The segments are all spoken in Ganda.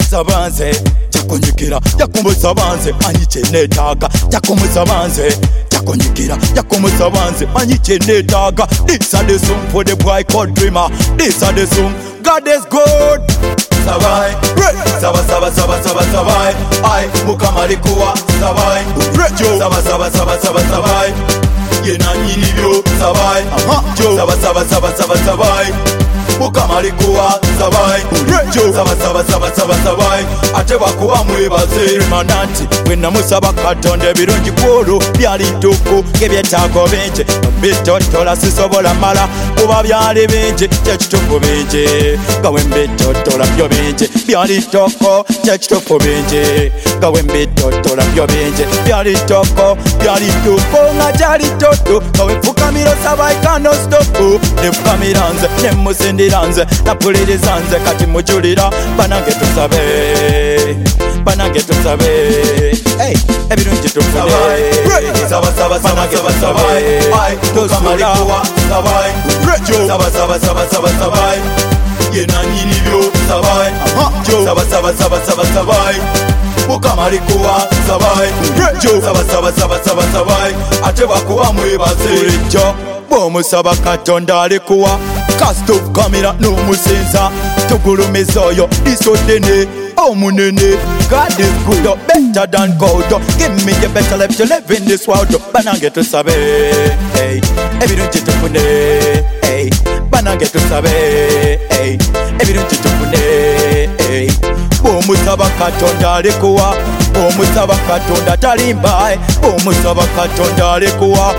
sabanze jakonyekera jakumbuza banze manyi kyenetaaga jakumuza banze jakonyekera jakumuza banze manyi kyenetaaga. This are the song for the boy called Dreamer. This are the song God is good. Sabai, saba saba saba saba sabai, ai mukama alikuwa sabai, saba saba saba saba sabai, yena nyinibyo sabai, saba saba saba saba sabai, mukama alikuwa sabai, saba saba saba saba sabai, ate bakuba mwebaze mananti wena musaba katonda ebirungi kwolo byali tuku ebyetaago bingi bitotola sisobola mala kuba byali bingi kyekituku bingi gawe mbitotola byo bingi byali toko kyekituku bingi gawe mbitotola byo bingi byali toko byali tuku nga gyali toto gawe nfukamiro sabai kano stopu nefukamira nze nemusindira nze napuliriza nze kati mujulira banange tusabe banange tusabe ebirungi tufune saba saba saba saba sabai ai tosula sabai saba saba saba saba sabai yena nyinibyo sabai saba saba saba saba sabai mukama alikuwa sabai saba saba saba saba sabai ate bakuba mwebaze bulijjo bw'omusaba katonda alikuwa kasita okukamira n'omusinza tugulumiza oyo lisodene omunene. God is good, better than gold. Give me the better life to live in this world. Banange tusabe, hey, ebirungi tufune, hey, banange tusabe, hey, ebirungi tufune, hey. Bw'omusaba katonda alikuwa, bw'omusaba katonda talimba, bw'omusaba katonda alikuwa,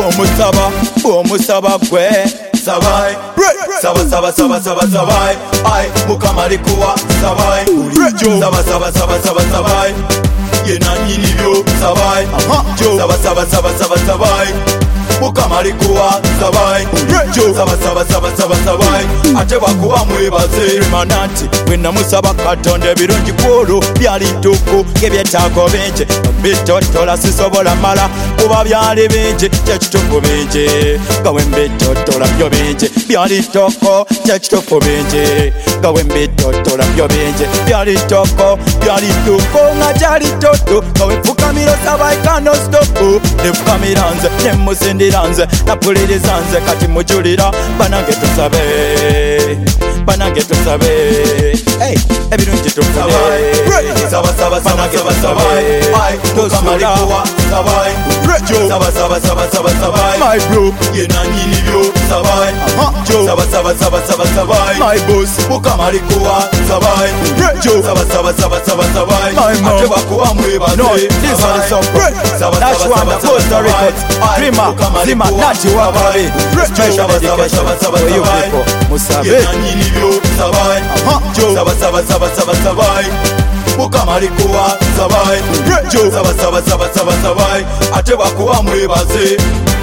bw'omusaba gwe sabai, saba saba saba saba sabai, ai mukama alikuwa sabai, saba saba saba saba sabai, yena nyinibyo sabai, saba saba saba saba sabai, mukama alikuwa sabai, saba saba saba saba sabai, ate bakuba mwebaze mananti wena musaba katonda ebirungi kwolo byali tuku ebyetaago bingi bitotola sisobola mala kuba byali bingi kyekituku bingi gawe mbitotola byo bingi byali toko kyekituku bingi gawe mbitotola byo bingi byali toko byali tuku nga gyali toto gawe nfukamiro sabai kano stopu nefukamira nze nemusindira nze napuliriza nze kati mujulira banange tusabe banange tusabe ebirungi tufune saba saba saba saba sabai ai mukama alikuwa sabai saba saba saba saba sabai my bro yena nyinibyo sabai saba saba saba saba sabai my boss mukama alikuwa sabai saba saba saba saba sabai ate bakuba mwebaze no this one is so that's one the Costa Records Dreamer Zima Nati Wabari special dedication for you people musabe yena nyinibyo sabai saba saba saba saba sabai mukama alikuwa sabai saba saba saba saba sabai ate bakuba mwebaze